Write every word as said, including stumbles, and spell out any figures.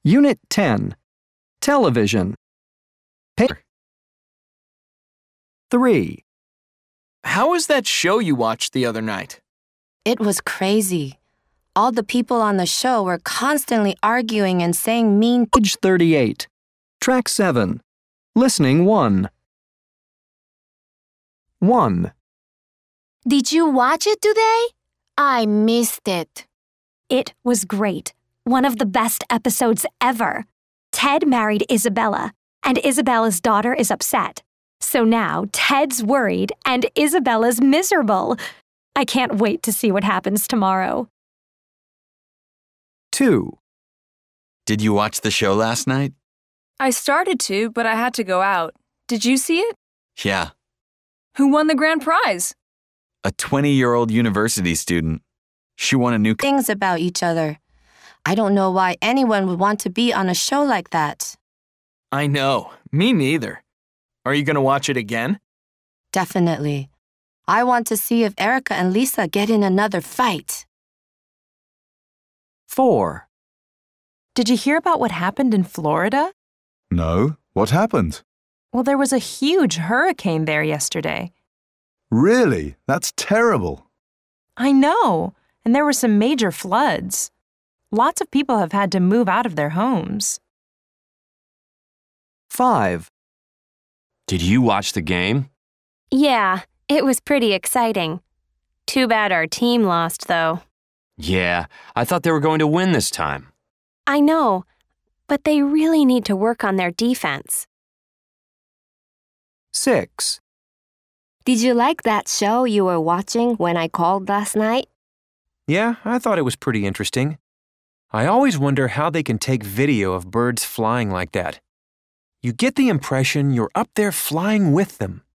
Unit ten. Television. Pa- three. How was that show you watched the other night? It was crazy. All the people on the show were constantly arguing and saying mean things. Page thirty-eight. Track seven. Listening one. one. Did you watch it today? I missed it. It was great. One of the best episodes ever. Ted married Isabella, and Isabella's daughter is upset. So now Ted's worried and Isabella's miserable. I can't wait to see what happens tomorrow. two. Did you watch the show last night? I started to, but I had to go out. Did you see it? Yeah. Who won the grand prize? A twenty-year-old university student. She won a new... things about each other. I don't know why anyone would want to be on a show like that. I know. Me neither. Are you going to watch it again? Definitely. I want to see if Erica and Lisa get in another fight. four. Did you hear about what happened in Florida? No. What happened? Well, there was a huge hurricane there yesterday. Really? That's terrible. I know. And there were some major floods. Lots of people have had to move out of their homes. five. Did you watch the game? Yeah, it was pretty exciting. Too bad our team lost, though. Yeah, I thought they were going to win this time. I know, but they really need to work on their defense. six. Did you like that show you were watching when I called last night? Yeah, I thought it was pretty interesting. I always wonder how they can take video of birds flying like that. You get the impression you're up there flying with them.